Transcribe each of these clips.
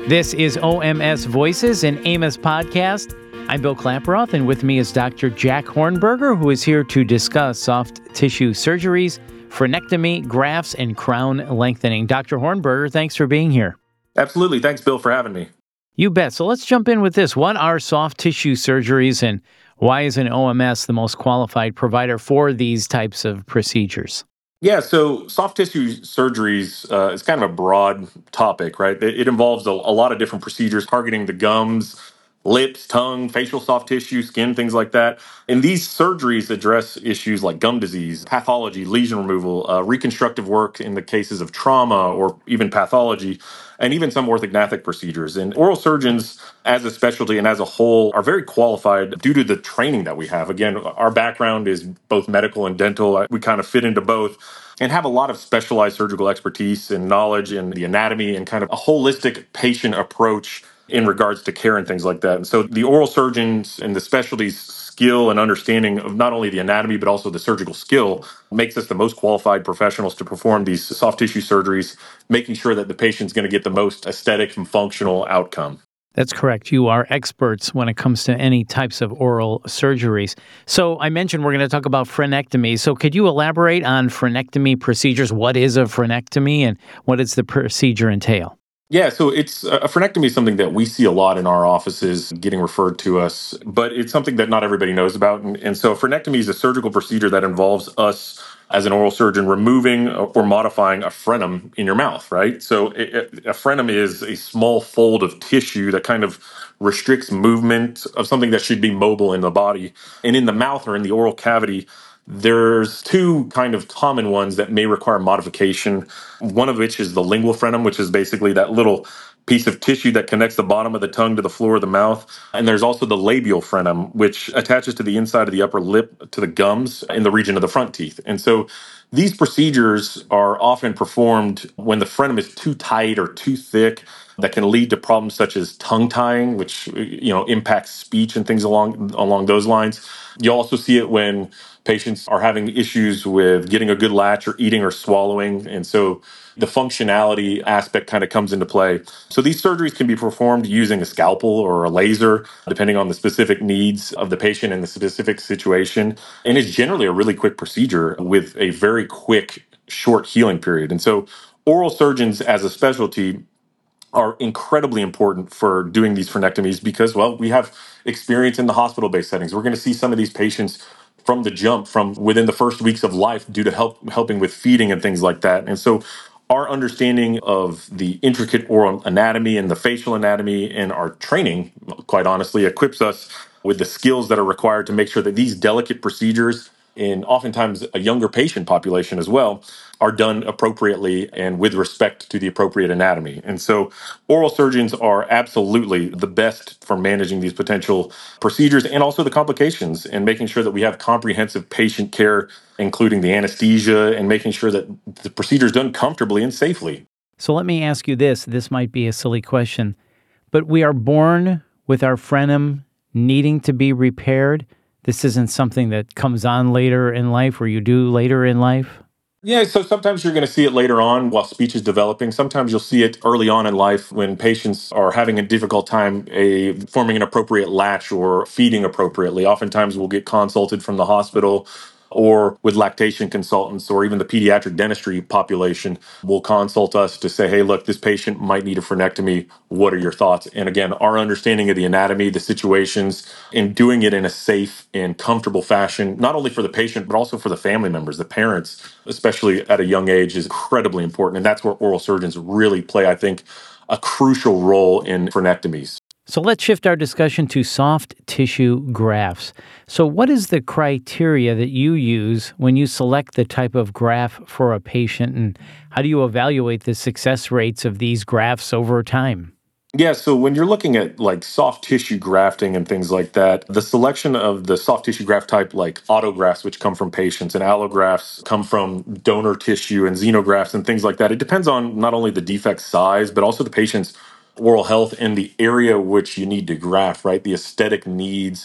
This is OMS Voices, an Amos podcast. I'm Bill Klaproth, and with me is Dr. Jack Hornberger, who is here to discuss soft tissue surgeries, frenectomy, grafts, and crown lengthening. Dr. Hornberger, thanks for being here. Absolutely. Thanks, Bill, for having me. You bet. So let's jump in with this. What are soft tissue surgeries, and why is an OMS the most qualified provider for these types of procedures? Yeah, so soft tissue surgeries is kind of a broad topic, right? It involves a lot of different procedures targeting the gums, lips, tongue, facial soft tissue, skin, things like that. And these surgeries address issues like gum disease, pathology, lesion removal, reconstructive work in the cases of trauma or even pathology, and even some orthognathic procedures. And oral surgeons, as a specialty and as a whole, are very qualified due to the training that we have. Again, our background is both medical and dental. We kind of fit into both and have a lot of specialized surgical expertise and knowledge in the anatomy and kind of a holistic patient approach in regards to care and things like that. And so the oral surgeons and the specialties skill and understanding of not only the anatomy but also the surgical skill makes us the most qualified professionals to perform these soft tissue surgeries, making sure that the patient's going to get the most aesthetic and functional outcome. That's correct. You are experts when it comes to any types of oral surgeries. So I mentioned we're going to talk about frenectomy. So could you elaborate on frenectomy procedures? What is a frenectomy and what does the procedure entail? Yeah, so it's a frenectomy is something that we see a lot in our offices getting referred to us, but it's something that not everybody knows about. And so a frenectomy is a surgical procedure that involves us as an oral surgeon removing or modifying a frenum in your mouth, right? So a frenum is a small fold of tissue that kind of restricts movement of something that should be mobile in the body. And in the mouth or in the oral cavity, there's two kind of common ones that may require modification. One of which is the lingual frenum, which is basically that little piece of tissue that connects the bottom of the tongue to the floor of the mouth. And there's also the labial frenum, which attaches to the inside of the upper lip to the gums in the region of the front teeth. And so these procedures are often performed when the frenum is too tight or too thick. That can lead to problems such as tongue tying, which impacts speech and things along those lines. You also see it when patients are having issues with getting a good latch or eating or swallowing. And so the functionality aspect kind of comes into play. So these surgeries can be performed using a scalpel or a laser, depending on the specific needs of the patient and the specific situation. And it's generally a really quick procedure with a very quick, short healing period. And so oral surgeons as a specialty are incredibly important for doing these frenectomies because, well, we have experience in the hospital-based settings. We're going to see some of these patients from the jump, from within the first weeks of life, due to helping with feeding and things like that. And so our understanding of the intricate oral anatomy and the facial anatomy and our training, quite honestly, equips us with the skills that are required to make sure that these delicate procedures in oftentimes a younger patient population as well are done appropriately and with respect to the appropriate anatomy. And so oral surgeons are absolutely the best for managing these potential procedures and also the complications and making sure that we have comprehensive patient care, including the anesthesia and making sure that the procedure is done comfortably and safely. So let me ask you this. This might be a silly question, but we are born with our frenum needing to be repaired. This isn't something that comes on later in life or you do later in life? Yeah, so sometimes you're going to see it later on while speech is developing. Sometimes you'll see it early on in life when patients are having a difficult time forming an appropriate latch or feeding appropriately. Oftentimes we'll get consulted from the hospital or with lactation consultants or even the pediatric dentistry population will consult us to say, hey, look, this patient might need a frenectomy. What are your thoughts? And again, our understanding of the anatomy, the situations, and doing it in a safe and comfortable fashion, not only for the patient, but also for the family members, the parents, especially at a young age, is incredibly important. And that's where oral surgeons really play, I think, a crucial role in frenectomies. So let's shift our discussion to soft tissue grafts. So what is the criteria that you use when you select the type of graft for a patient, and how do you evaluate the success rates of these grafts over time? Yeah, so when you're looking at like soft tissue grafting and things like that, the selection of the soft tissue graft type, like autografts, which come from patients, and allografts come from donor tissue, and xenografts and things like that, it depends on not only the defect size, but also the patient's oral health and the area which you need to graft, right? The aesthetic needs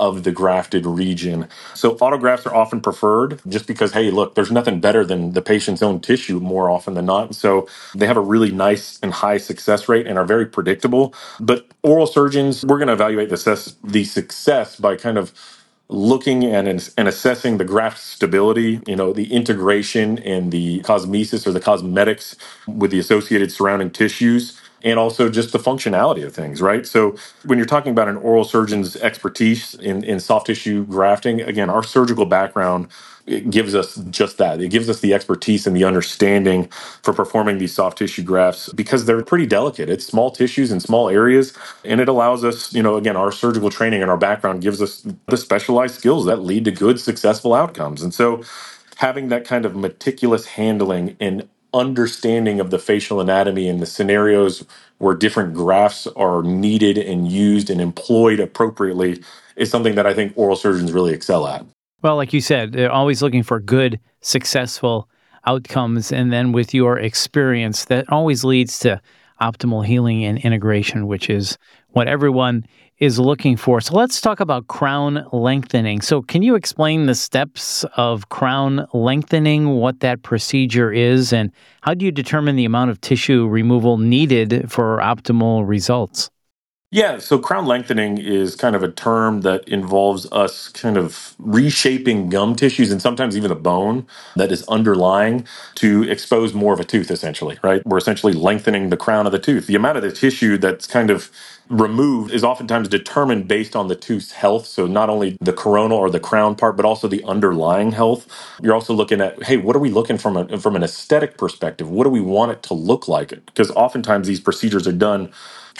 of the grafted region. So autografts are often preferred just because, hey, look, there's nothing better than the patient's own tissue more often than not. So they have a really nice and high success rate and are very predictable. But oral surgeons, we're going to evaluate the success by kind of looking and assessing the graft stability, the integration and the cosmesis or the cosmetics with the associated surrounding tissues, and also just the functionality of things, right? So when you're talking about an oral surgeon's expertise in soft tissue grafting, again, our surgical background, it gives us just that. It gives us the expertise and the understanding for performing these soft tissue grafts because they're pretty delicate. It's small tissues in small areas, and it allows us, again, our surgical training and our background gives us the specialized skills that lead to good, successful outcomes. And so having that kind of meticulous handling and understanding of the facial anatomy and the scenarios where different grafts are needed and used and employed appropriately is something that I think oral surgeons really excel at. Well, like you said, they're always looking for good, successful outcomes. And then with your experience, that always leads to optimal healing and integration, which is what everyone is looking for. So let's talk about crown lengthening. So can you explain the steps of crown lengthening, what that procedure is, and how do you determine the amount of tissue removal needed for optimal results? Yeah, so crown lengthening is kind of a term that involves us kind of reshaping gum tissues and sometimes even the bone that is underlying to expose more of a tooth, essentially, right? We're essentially lengthening the crown of the tooth. The amount of the tissue that's kind of removed is oftentimes determined based on the tooth's health. So not only the coronal or the crown part, but also the underlying health. You're also looking at, hey, what are we looking from an aesthetic perspective? What do we want it to look like? Because oftentimes these procedures are done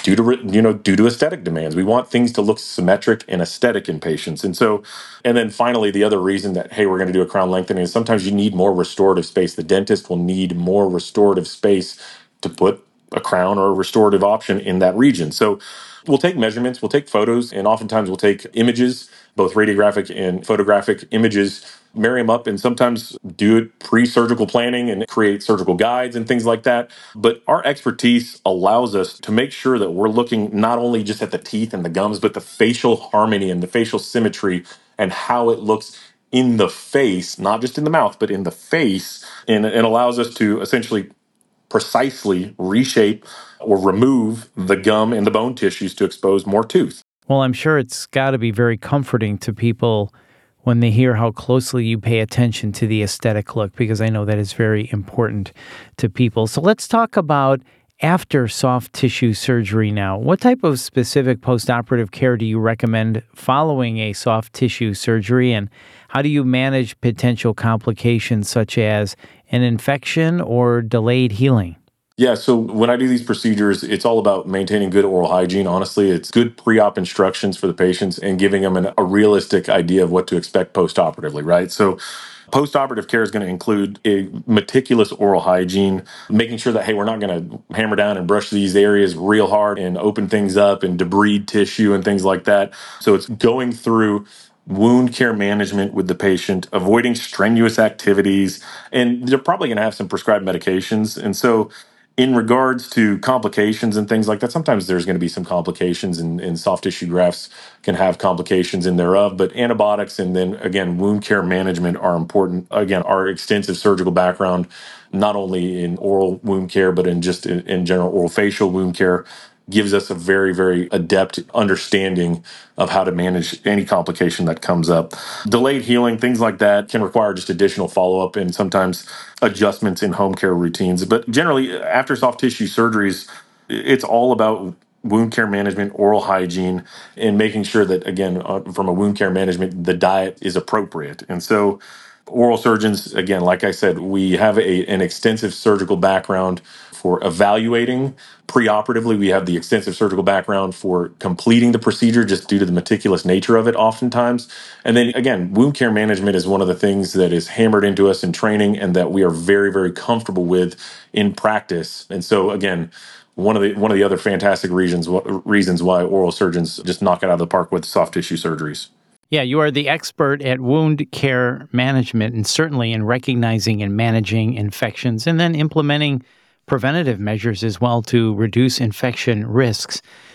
due to aesthetic demands. We want things to look symmetric and aesthetic in patients. And then finally, the other reason that, hey, we're going to do a crown lengthening is sometimes you need more restorative space. The dentist will need more restorative space to put a crown or a restorative option in that region. So we'll take measurements, we'll take photos, and oftentimes we'll take images, both radiographic and photographic images, marry them up, and sometimes do it pre-surgical planning and create surgical guides and things like that. But our expertise allows us to make sure that we're looking not only just at the teeth and the gums, but the facial harmony and the facial symmetry and how it looks in the face, not just in the mouth, but in the face. And it allows us to essentially precisely reshape or remove the gum and the bone tissues to expose more tooth. Well, I'm sure it's got to be very comforting to people when they hear how closely you pay attention to the aesthetic look, because I know that is very important to people. So let's talk about after soft tissue surgery now. What type of specific postoperative care do you recommend following a soft tissue surgery, and how do you manage potential complications such as an infection or delayed healing? Yeah, so when I do these procedures, it's all about maintaining good oral hygiene. Honestly, it's good pre-op instructions for the patients and giving them a realistic idea of what to expect post-operatively, right? So post-operative care is going to include a meticulous oral hygiene, making sure that, hey, we're not going to hammer down and brush these areas real hard and open things up and debride tissue and things like that. So it's going through wound care management with the patient, avoiding strenuous activities, and they're probably going to have some prescribed medications. And so in regards to complications and things like that, sometimes there's going to be some complications, and soft tissue grafts can have complications in thereof. But antibiotics and then again, wound care management are important. Again, our extensive surgical background, not only in oral wound care, but in general oral facial wound care, gives us a very, very adept understanding of how to manage any complication that comes up. Delayed healing, things like that, can require just additional follow-up and sometimes adjustments in home care routines. But generally, after soft tissue surgeries, it's all about wound care management, oral hygiene, and making sure that, again, from a wound care management, the diet is appropriate. And so oral surgeons, again, like I said, we have an extensive surgical background for evaluating preoperatively. We have the extensive surgical background for completing the procedure just due to the meticulous nature of it oftentimes. And then again, wound care management is one of the things that is hammered into us in training and that we are very, very comfortable with in practice. And so again, one of the other fantastic reasons why oral surgeons just knock it out of the park with soft tissue surgeries. Yeah, you are the expert at wound care management and certainly in recognizing and managing infections and then implementing preventative measures as well to reduce infection risks.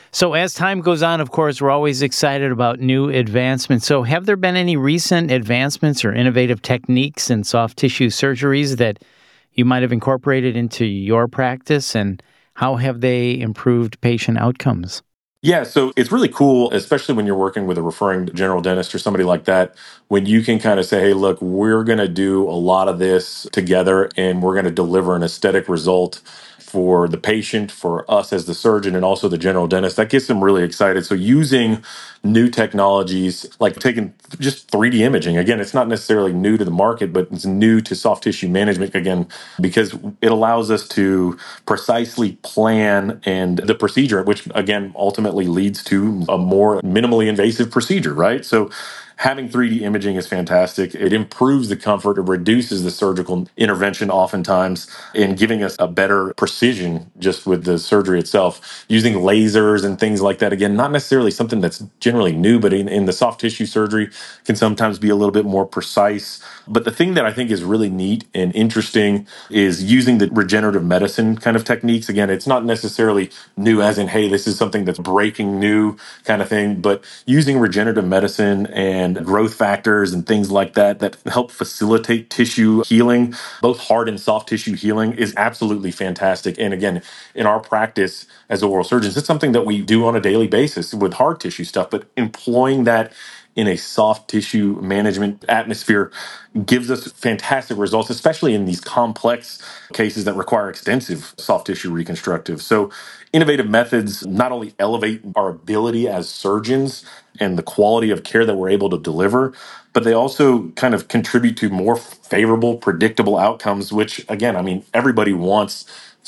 So as time goes on, of course, we're always excited about new advancements. So have there been any recent advancements or innovative techniques in soft tissue surgeries that you might have incorporated into your practice, and how have they improved patient outcomes? Yeah, so it's really cool, especially when you're working with a referring general dentist or somebody like that, when you can kind of say, hey, look, we're going to do a lot of this together and we're going to deliver an aesthetic result for the patient, for us as the surgeon, and also the general dentist. That gets them really excited. So using new technologies like taking just 3D imaging, again, it's not necessarily new to the market, but it's new to soft tissue management, again, because it allows us to precisely plan and the procedure, which again ultimately leads to a more minimally invasive procedure, right? So having 3D imaging is fantastic. It improves the comfort, it reduces the surgical intervention oftentimes, in giving us a better precision just with the surgery itself. Using lasers and things like that, again, not necessarily something that's generally new, but in the soft tissue surgery can sometimes be a little bit more precise. But the thing that I think is really neat and interesting is using the regenerative medicine kind of techniques. Again, it's not necessarily new as in, hey, this is something that's breaking new kind of thing, but using regenerative medicine and growth factors and things like that that help facilitate tissue healing, both hard and soft tissue healing, is absolutely fantastic. And again, in our practice as oral surgeons, it's something that we do on a daily basis with hard tissue stuff, but employing that in a soft tissue management atmosphere gives us fantastic results, especially in these complex cases that require extensive soft tissue reconstructive. So innovative methods not only elevate our ability as surgeons and the quality of care that we're able to deliver, but they also kind of contribute to more favorable, predictable outcomes, which again, I mean, everybody wants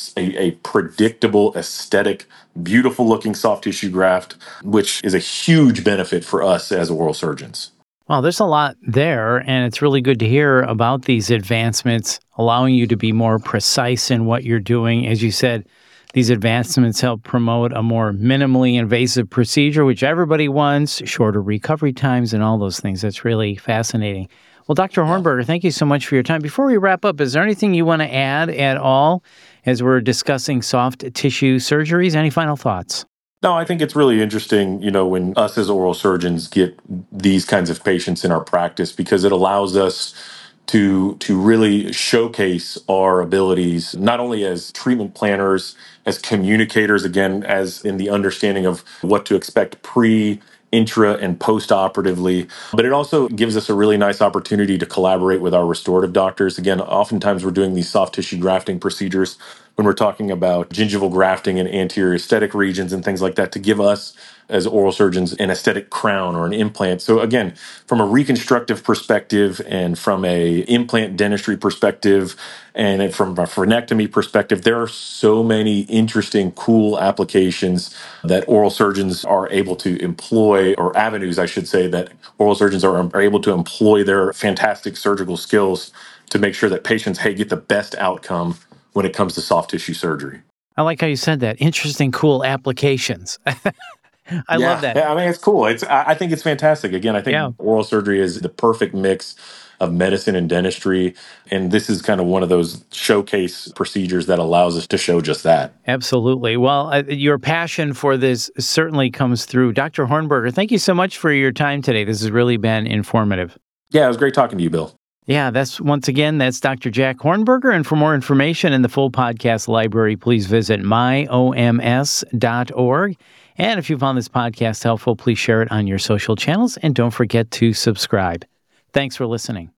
a predictable, aesthetic, beautiful looking soft tissue graft, which is a huge benefit for us as oral surgeons. Well, there's a lot there, and it's really good to hear about these advancements, allowing you to be more precise in what you're doing. As you said, these advancements help promote a more minimally invasive procedure, which everybody wants, shorter recovery times, and all those things. That's really fascinating. Well, Dr. Hornberger, thank you so much for your time. Before we wrap up, is there anything you want to add at all as we're discussing soft tissue surgeries? Any final thoughts? No, I think it's really interesting, when us as oral surgeons get these kinds of patients in our practice, because it allows us to really showcase our abilities, not only as treatment planners, as communicators, again, as in the understanding of what to expect intra, and post operatively, but it also gives us a really nice opportunity to collaborate with our restorative doctors. Again, oftentimes we're doing these soft tissue grafting procedures when we're talking about gingival grafting in anterior aesthetic regions and things like that, to give us as oral surgeons an aesthetic crown or an implant. So again, from a reconstructive perspective and from a implant dentistry perspective and from a frenectomy perspective, there are so many interesting, cool applications that oral surgeons are able to employ, or avenues, I should say, that oral surgeons are able to employ their fantastic surgical skills to make sure that patients, hey, get the best outcome when it comes to soft tissue surgery. I like how you said that. Interesting, cool applications. I love that. I mean, it's cool. I think it's fantastic. Again, I Yeah, think oral surgery is the perfect mix of medicine and dentistry. And this is kind of one of those showcase procedures that allows us to show just that. absolutely. Well, your passion for this certainly comes through. Dr. Hornberger, thank you so much for your time today. This has really been informative. Yeah, it was great talking to you, Bill. Yeah, that's Dr. Jack Hornberger. And for more information and the full podcast library, please visit myoms.org. And if you found this podcast helpful, please share it on your social channels and don't forget to subscribe. Thanks for listening.